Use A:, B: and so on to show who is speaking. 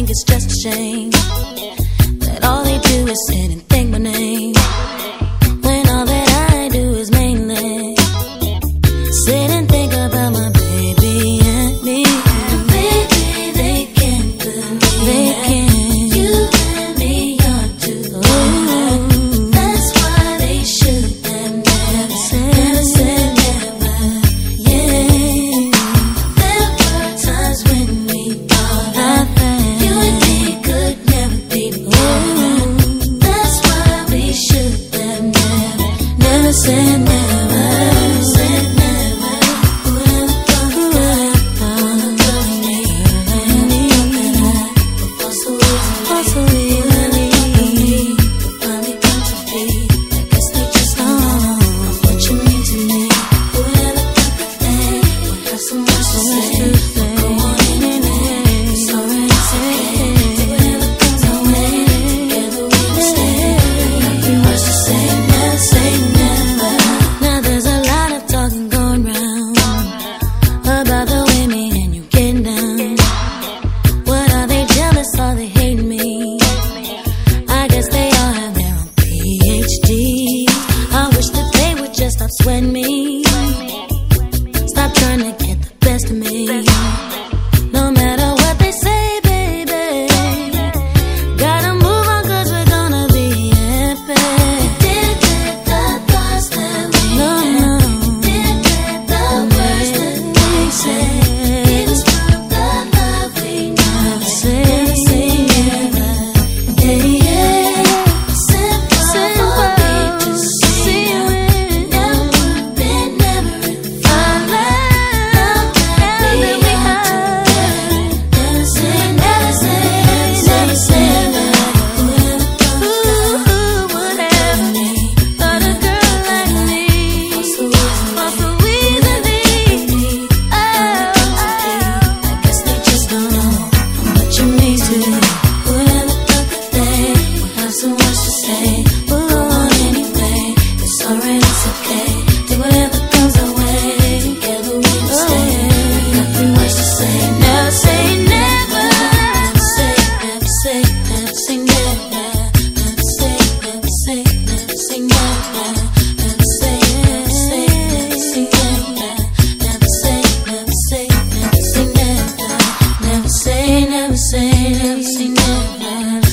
A: think it's just a shame that all they do is sit and think my name, when all that I do is mainly sit and think about my baby and me. And baby, they can't believe they can't. You and me are two. Ooh. That's why they should have never said never. Yeah. There were times when we thought that you and me could never be together. That's why we should have never said never. Stop sweating me. Stop trying to get the best of me. No matter what they say, baby, gotta move on 'cause we're gonna be epic. Didn't get the thoughts that we had. Didn't get the words that they said. Even through the love we never said. Never. Yeah, yeah. Simple for me to see you in. Never say never.